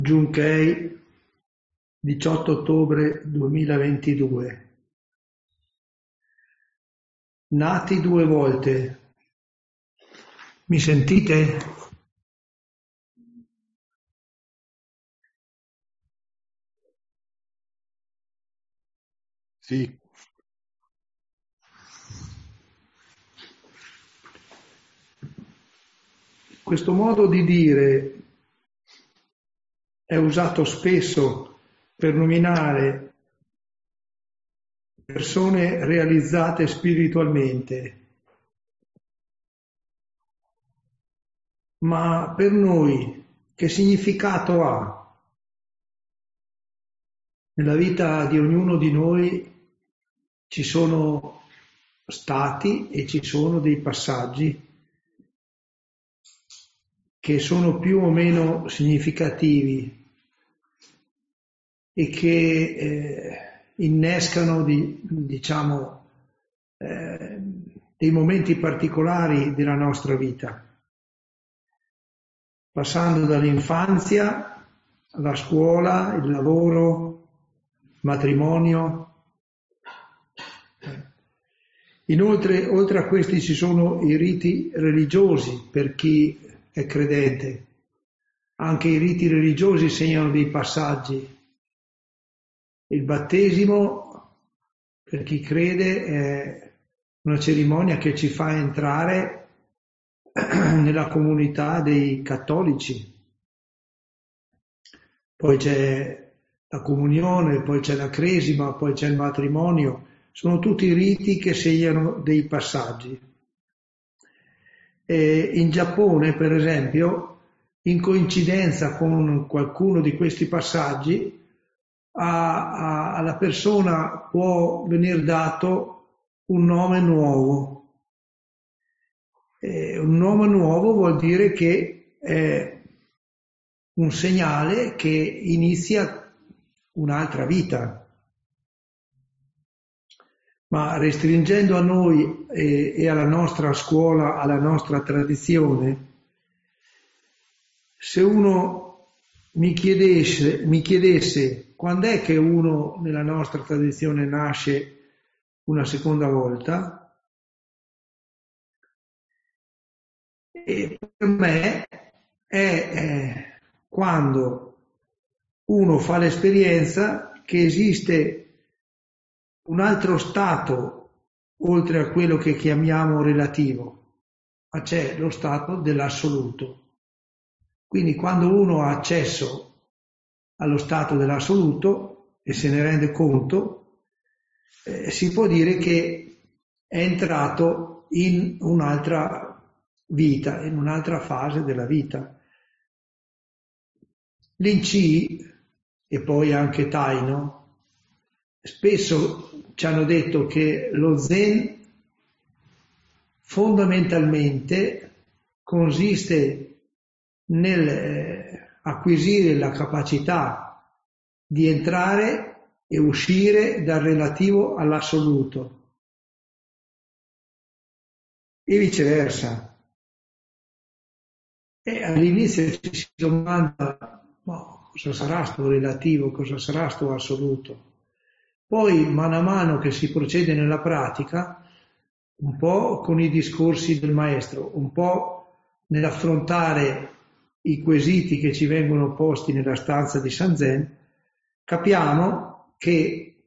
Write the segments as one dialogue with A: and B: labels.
A: Giunkei, 18 ottobre 2022. Nati 2 volte. Mi sentite?
B: Sì.
A: Questo modo di dire è usato spesso per nominare persone realizzate spiritualmente, ma per noi che significato ha? Nella vita di ognuno di noi ci sono stati e ci sono dei passaggi che sono più o meno significativi e che innescano dei momenti particolari della nostra vita, passando dall'infanzia alla scuola, il lavoro, il matrimonio. Inoltre, oltre a questi ci sono i riti religiosi per chi è credente. Anche i riti religiosi segnano dei passaggi. Il battesimo, per chi crede, è una cerimonia che ci fa entrare nella comunità dei cattolici. Poi c'è la comunione, poi c'è la cresima, poi c'è il matrimonio. Sono tutti riti che segnano dei passaggi. E in Giappone, per esempio, in coincidenza con qualcuno di questi passaggi, alla persona può venir dato un nome nuovo. Un nome nuovo vuol dire che è un segnale che inizia un'altra vita. Ma restringendo a noi e alla nostra scuola, alla nostra tradizione, se uno mi chiedesse quando è che uno nella nostra tradizione nasce una seconda volta, e per me è quando uno fa l'esperienza che esiste un altro stato oltre a quello che chiamiamo relativo, ma c'è lo stato dell'assoluto. Quindi quando uno ha accesso allo stato dell'assoluto e se ne rende conto, si può dire che è entrato in un'altra vita, in un'altra fase della vita. Linci e poi anche Taino spesso ci hanno detto che lo Zen fondamentalmente consiste nel acquisire la capacità di entrare e uscire dal relativo all'assoluto e viceversa. E all'inizio ci si domanda cosa sarà sto relativo, cosa sarà sto assoluto. Poi mano a mano che si procede nella pratica, un po' con i discorsi del maestro, un po' nell'affrontare i quesiti che ci vengono posti nella stanza di Sanzen, capiamo che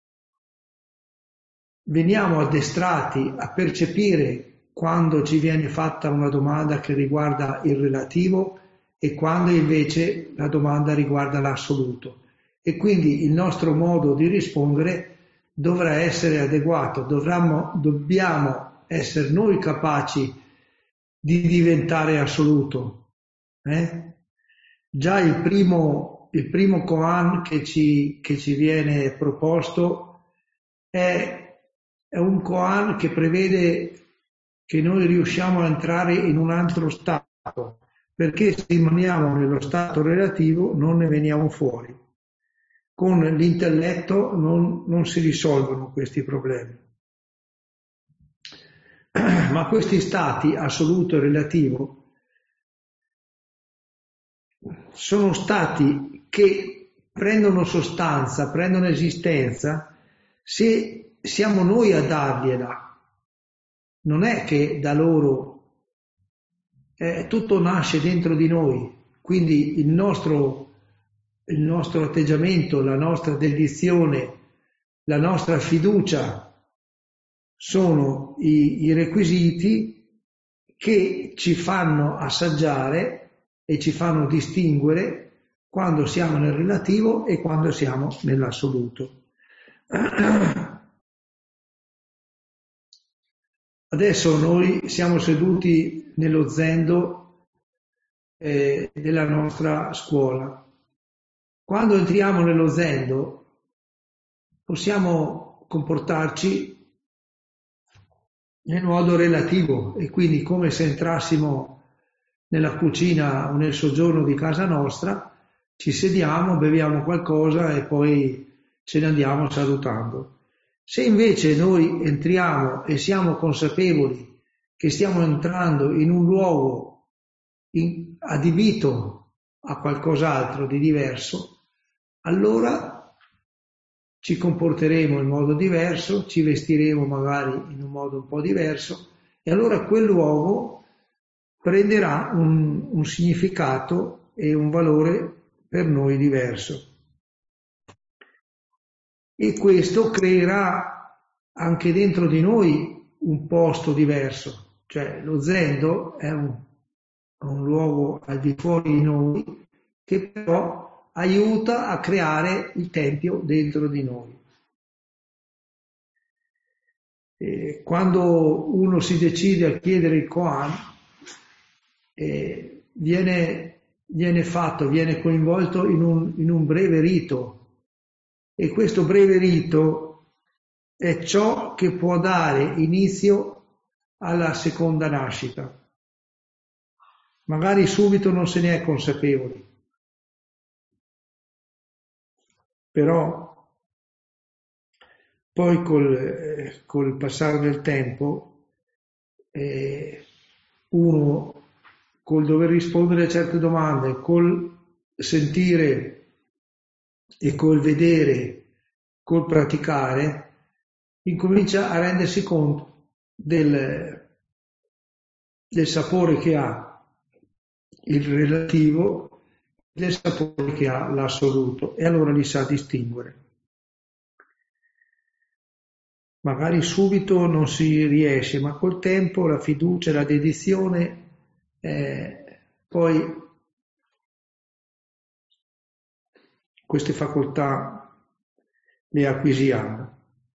A: veniamo addestrati a percepire quando ci viene fatta una domanda che riguarda il relativo e quando invece la domanda riguarda l'assoluto. E quindi il nostro modo di rispondere dovrà essere adeguato, dobbiamo essere noi capaci di diventare assoluto. Già il primo koan che ci viene proposto è un koan che prevede che noi riusciamo a entrare in un altro stato, perché se rimaniamo nello stato relativo non ne veniamo fuori. Con l'intelletto non si risolvono questi problemi. Ma questi stati, assoluto e relativo, sono stati che prendono sostanza, prendono esistenza, se siamo noi a dargliela. Non è che da loro, tutto nasce dentro di noi, quindi il nostro atteggiamento, la nostra dedizione, la nostra fiducia sono i requisiti che ci fanno assaggiare e ci fanno distinguere quando siamo nel relativo e quando siamo nell'assoluto. Adesso noi siamo seduti nello zendo della nostra scuola. Quando entriamo nello zendo possiamo comportarci nel modo relativo e quindi come se entrassimo nella cucina o nel soggiorno di casa nostra, ci sediamo, beviamo qualcosa e poi ce ne andiamo salutando. Se invece noi entriamo e siamo consapevoli che stiamo entrando in un luogo adibito a qualcos'altro di diverso, allora ci comporteremo in modo diverso, ci vestiremo magari in un modo un po' diverso e allora quel luogo prenderà un significato e un valore per noi diverso. E questo creerà anche dentro di noi un posto diverso, cioè lo zendo è un luogo al di fuori di noi che però aiuta a creare il tempio dentro di noi. E quando uno si decide a chiedere il Koan, viene coinvolto in un breve rito, e questo breve rito è ciò che può dare inizio alla seconda nascita. Magari subito non se ne è consapevoli, però poi col passare del tempo uno col dover rispondere a certe domande, col sentire e col vedere, col praticare, incomincia a rendersi conto del sapore che ha il relativo, del sapore che ha l'assoluto, e allora li sa distinguere. Magari subito non si riesce, ma col tempo la fiducia e la dedizione poi queste facoltà le acquisiamo.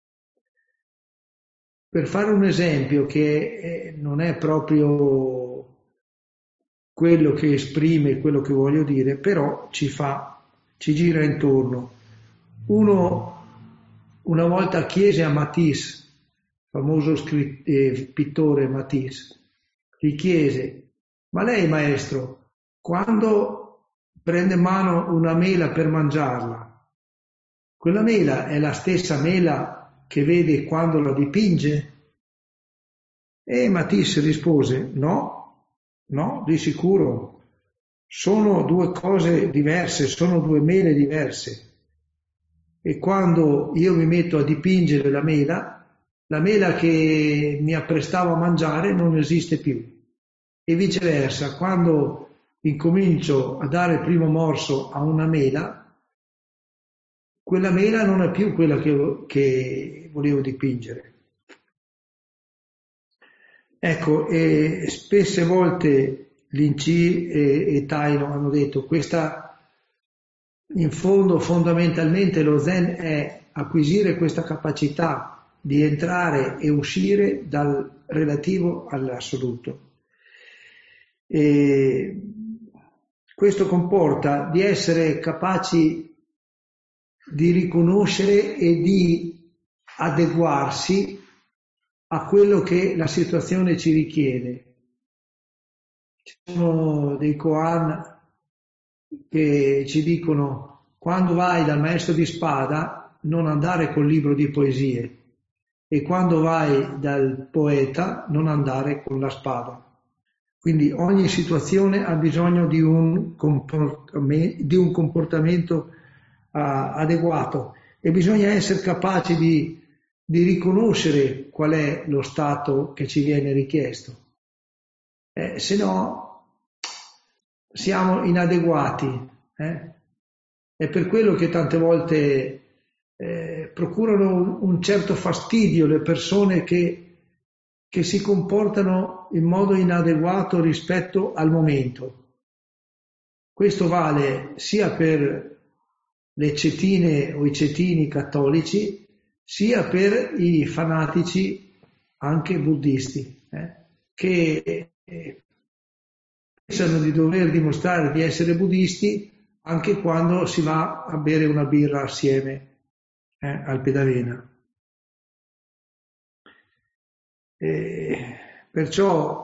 A: Per fare un esempio che non è proprio quello che esprime quello che voglio dire, però ci gira intorno. Uno una volta chiese a Matisse, famoso pittore Matisse, gli chiese: ma lei, maestro, quando prende in mano una mela per mangiarla, quella mela è la stessa mela che vede quando la dipinge? E Matisse rispose: no, di sicuro, sono due cose diverse, sono due mele diverse. E quando io mi metto a dipingere la mela che mi apprestavo a mangiare non esiste più. E viceversa, quando incomincio a dare il primo morso a una mela, quella mela non è più quella che volevo dipingere. Ecco, e spesse volte Lin Chi e Taino hanno detto questa. In fondo, fondamentalmente, lo Zen è acquisire questa capacità di entrare e uscire dal relativo all'assoluto. E questo comporta di essere capaci di riconoscere e di adeguarsi a quello che la situazione ci richiede. Ci sono dei koan che ci dicono: quando vai dal maestro di spada non andare col libro di poesie, e quando vai dal poeta non andare con la spada. Quindi ogni situazione ha bisogno di un comportamento adeguato e bisogna essere capaci di riconoscere qual è lo stato che ci viene richiesto. Se no siamo inadeguati. È per quello che tante volte procurano un certo fastidio le persone che si comportano in modo inadeguato rispetto al momento. Questo vale sia per le cetine o i cetini cattolici, sia per i fanatici anche buddisti, che pensano di dover dimostrare di essere buddisti anche quando si va a bere una birra assieme al Pedavena. Perciò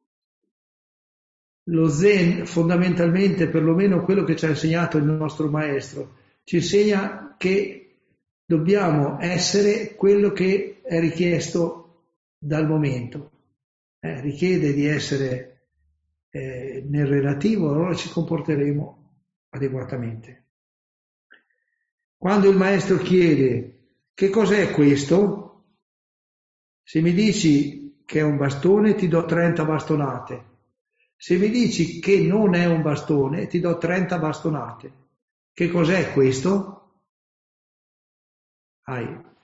A: lo Zen fondamentalmente, perlomeno quello che ci ha insegnato il nostro maestro, ci insegna che dobbiamo essere quello che è richiesto dal momento. Richiede di essere nel relativo, allora ci comporteremo adeguatamente. Quando il maestro chiede che cos'è questo, se mi dici che è un bastone ti do 30 bastonate, se mi dici che non è un bastone ti do 30 bastonate. Che cos'è questo?